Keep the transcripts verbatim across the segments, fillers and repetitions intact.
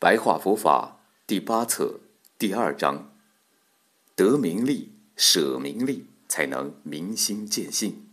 白话佛法第八册第二章：得名利，舍名利，才能明心见性。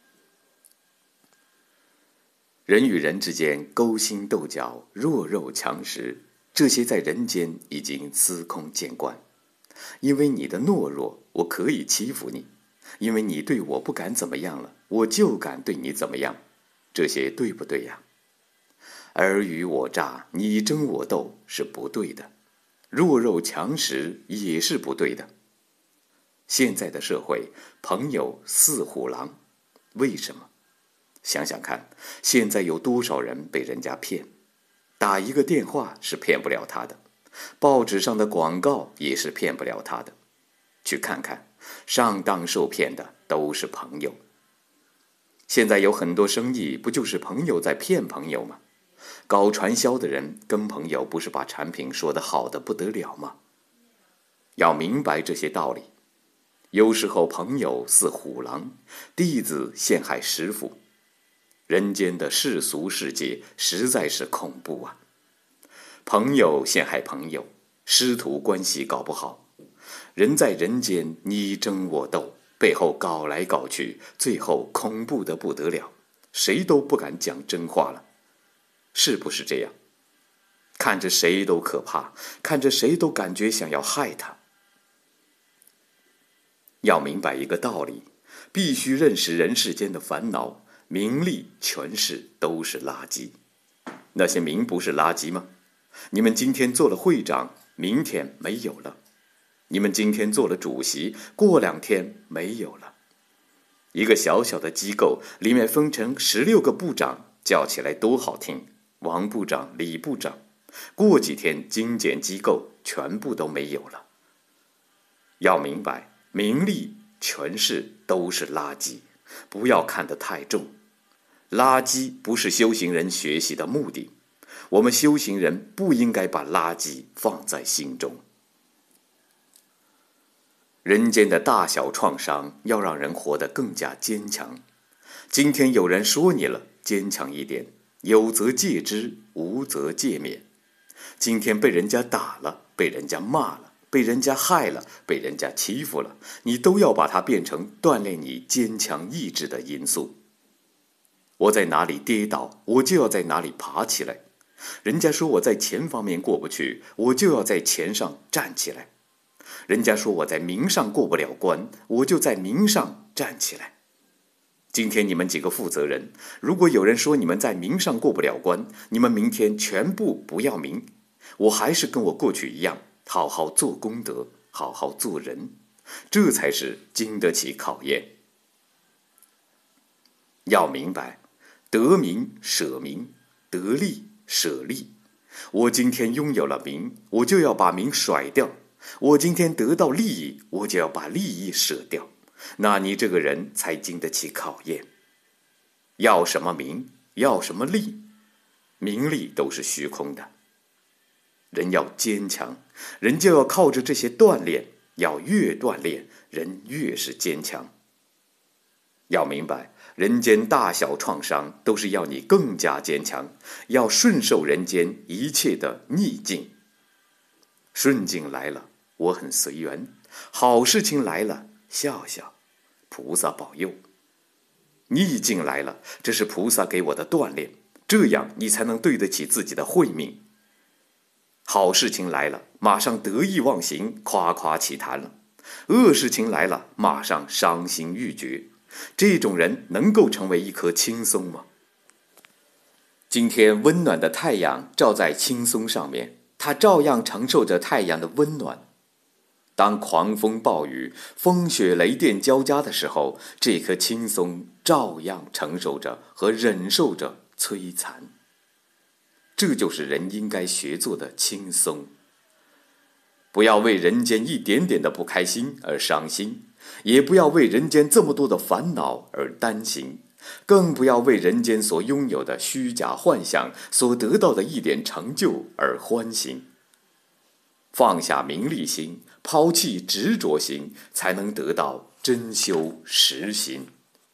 人与人之间勾心斗角、弱肉强食，这些在人间已经司空见惯。因为你的懦弱，我可以欺负你；因为你对我不敢怎么样了，我就敢对你怎么样。这些对不对呀？尔虞我诈，你争我斗是不对的，弱肉强食也是不对的。现在的社会，朋友似虎狼，为什么？想想看，现在有多少人被人家骗？打一个电话是骗不了他的，报纸上的广告也是骗不了他的。去看看，上当受骗的都是朋友。现在有很多生意，不就是朋友在骗朋友吗？搞传销的人跟朋友不是把产品说得好得不得了吗？要明白这些道理。有时候朋友似虎狼，弟子陷害师父。人间的世俗世界实在是恐怖啊！朋友陷害朋友，师徒关系搞不好，人在人间你争我斗，背后搞来搞去，最后恐怖得不得了，谁都不敢讲真话了。是不是这样？看着谁都可怕，看着谁都感觉想要害他。要明白一个道理，必须认识人世间的烦恼，名利权势都是垃圾。那些名不是垃圾吗？你们今天做了会长，明天没有了；你们今天做了主席，过两天没有了。一个小小的机构里面分成十六个部长，叫起来多好听，王部长、李部长，过几天精简机构全部都没有了。要明白，名利权势都是垃圾，不要看得太重。垃圾不是修行人学习的目的，我们修行人不应该把垃圾放在心中。人间的大小创伤要让人活得更加坚强。今天有人说你了，坚强一点，有则戒之，无则戒勉。今天被人家打了，被人家骂了，被人家害了，被人家欺负了，你都要把它变成锻炼你坚强意志的因素。我在哪里跌倒，我就要在哪里爬起来。人家说我在钱方面过不去，我就要在钱上站起来。人家说我在名上过不了关，我就在名上站起来。今天你们几个负责人，如果有人说你们在名上过不了关，你们明天全部不要名，我还是跟我过去一样，好好做功德，好好做人，这才是经得起考验。要明白，得名舍名，得利舍利。我今天拥有了名，我就要把名甩掉；我今天得到利益，我就要把利益舍掉。那你这个人才经得起考验。要什么名，要什么利，名利都是虚空的。人要坚强，人就要靠着这些锻炼，要越锻炼，人越是坚强。要明白，人间大小创伤都是要你更加坚强，要顺受人间一切的逆境。顺境来了，我很随缘；好事情来了，笑笑，菩萨保佑。逆境来了，这是菩萨给我的锻炼，这样你才能对得起自己的慧命。好事情来了，马上得意忘形，夸夸其谈了；恶事情来了，马上伤心欲绝。这种人能够成为一棵青松吗？今天温暖的太阳照在青松上面，它照样承受着太阳的温暖。当狂风暴雨、风雪雷电交加的时候，这棵青松照样承受着和忍受着摧残。这就是人应该学做的轻松。不要为人间一点点的不开心而伤心，也不要为人间这么多的烦恼而担心，更不要为人间所拥有的虚假幻想、所得到的一点成就而欢心。放下名利心，抛弃执着心，才能得到真修实心。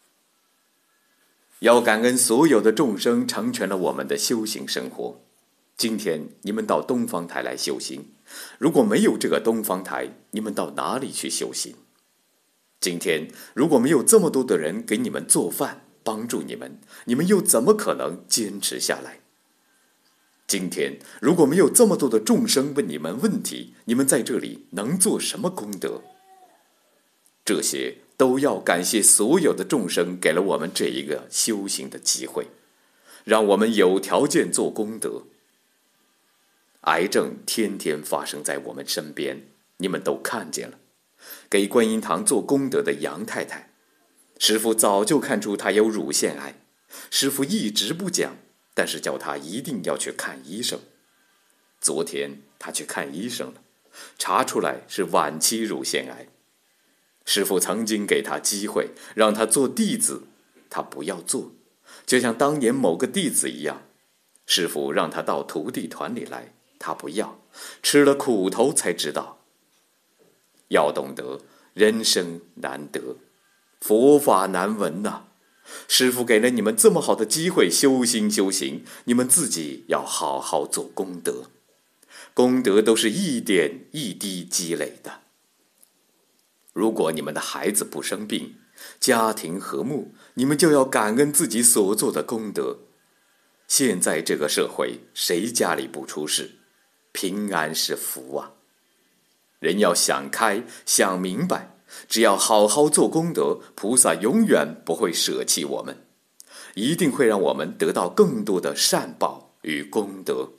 要感恩所有的众生成全了我们的修行生活。 今天你们到东方台来修行，如果没有这个东方台，你们到哪里去修行？今天如果没有这么多的人给你们做饭，帮助你们，你们又怎么可能坚持下来？今天如果没有这么多的众生问你们问题，你们在这里能做什么功德？这些都要感谢所有的众生给了我们这一个修行的机会，让我们有条件做功德。癌症天天发生在我们身边，你们都看见了。给观音堂做功德的杨太太，师父早就看出她有乳腺癌，师父一直不讲，但是叫她一定要去看医生。昨天她去看医生了，查出来是晚期乳腺癌。师父曾经给她机会，让她做弟子，她不要做，就像当年某个弟子一样，师父让她到徒弟团里来，她不要，吃了苦头才知道。要懂得人生难得，佛法难闻呐、啊！师父给了你们这么好的机会修心修行，你们自己要好好做功德。功德都是一点一滴积累的。如果你们的孩子不生病，家庭和睦，你们就要感恩自己所做的功德。现在这个社会，谁家里不出事？平安是福啊！人要想开想明白，只要好好做功德，菩萨永远不会舍弃我们，一定会让我们得到更多的善报与功德。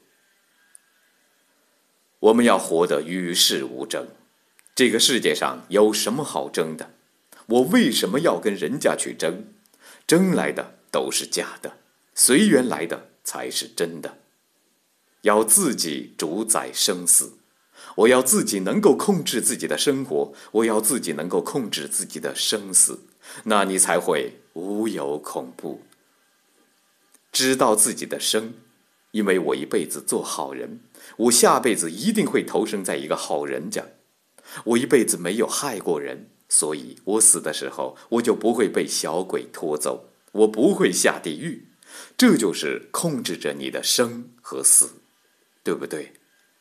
我们要活得与世无争。这个世界上有什么好争的？我为什么要跟人家去争？争来的都是假的，随缘来的才是真的。要自己主宰生死，我要自己能够控制自己的生活，我要自己能够控制自己的生死，那你才会无有恐怖。知道自己的生，因为我一辈子做好人，我下辈子一定会投生在一个好人家。我一辈子没有害过人，所以我死的时候我就不会被小鬼拖走，我不会下地狱。这就是控制着你的生和死，对不对？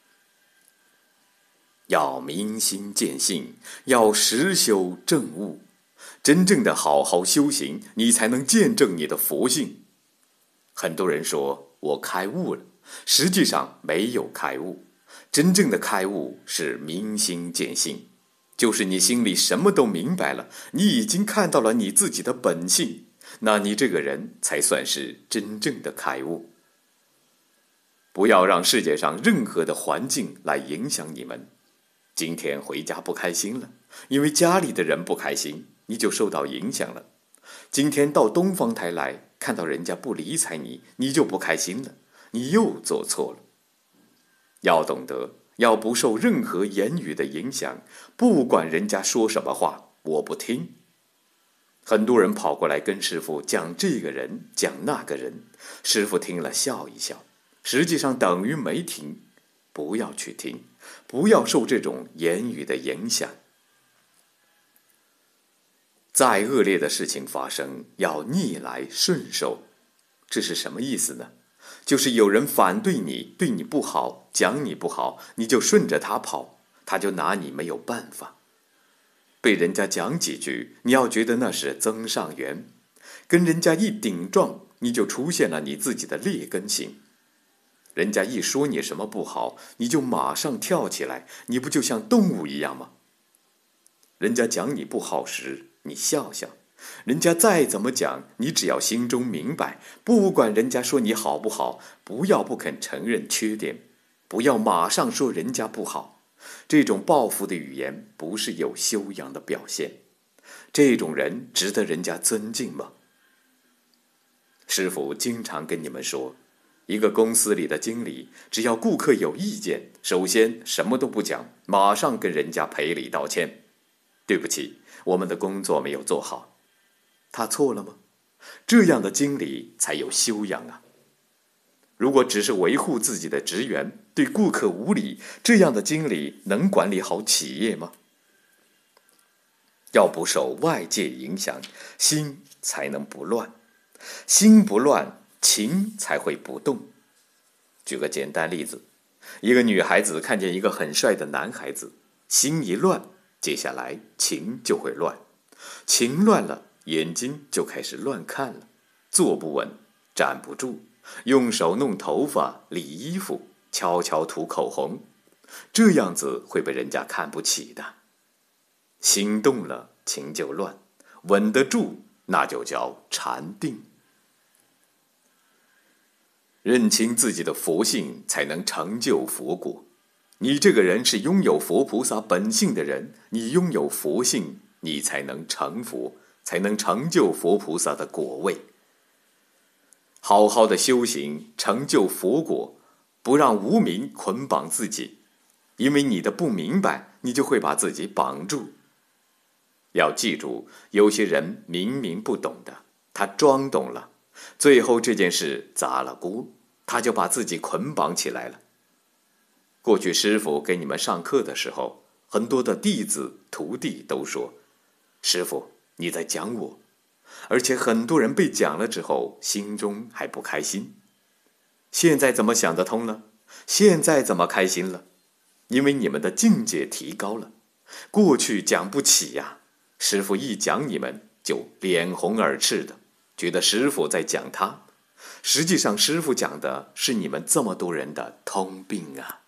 要明心见性，要实修正悟，真正的好好修行，你才能见证你的佛性。很多人说我开悟了，实际上没有开悟。真正的开悟是明心见性，就是你心里什么都明白了，你已经看到了你自己的本性，那你这个人才算是真正的开悟。不要让世界上任何的环境来影响你们。今天回家不开心了，因为家里的人不开心，你就受到影响了。今天到东方台来，看到人家不理睬你，你就不开心了，你又做错了。要懂得，要不受任何言语的影响，不管人家说什么话，我不听。很多人跑过来跟师父讲这个人，讲那个人，师父听了笑一笑，实际上等于没听。不要去听，不要受这种言语的影响。再恶劣的事情发生，要逆来顺受。这是什么意思呢？就是有人反对你，对你不好，讲你不好，你就顺着他跑，他就拿你没有办法。被人家讲几句，你要觉得那是增上缘，跟人家一顶撞，你就出现了你自己的劣根性。人家一说你什么不好，你就马上跳起来，你不就像动物一样吗？人家讲你不好时，你笑笑，人家再怎么讲，你只要心中明白，不管人家说你好不好，不要不肯承认缺点，不要马上说人家不好。这种报复的语言不是有修养的表现，这种人值得人家尊敬吗？师父经常跟你们说，一个公司里的经理，只要顾客有意见，首先什么都不讲，马上跟人家赔礼道歉。对不起，我们的工作没有做好。他错了吗？这样的经理才有修养啊。如果只是维护自己的职员，对顾客无礼，这样的经理能管理好企业吗？要不受外界影响，心才能不乱。心不乱，情才会不动。 举个简单例子，一个女孩子看见一个很帅的男孩子，心一乱，接下来情就会乱，情乱了，眼睛就开始乱看了，坐不稳，站不住，用手弄头发、理衣服，悄悄涂口红，这样子会被人家看不起的。心动了，情就乱，稳得住，那就叫禅定。认清自己的佛性，才能成就佛果。你这个人是拥有佛菩萨本性的人，你拥有佛性，你才能成佛，才能成就佛菩萨的果位。好好的修行，成就佛果，不让无明捆绑自己，因为你的不明白，你就会把自己绑住。要记住，有些人明明不懂的，他装懂了，最后这件事砸了锅，他就把自己捆绑起来了。过去师父给你们上课的时候，很多的弟子徒弟都说，师父你在讲我，而且很多人被讲了之后心中还不开心。现在怎么想得通了？现在怎么开心了？因为你们的境界提高了，过去讲不起呀，师父一讲你们就脸红耳赤的，觉得师父在讲他，实际上师父讲的是你们这么多人的通病啊。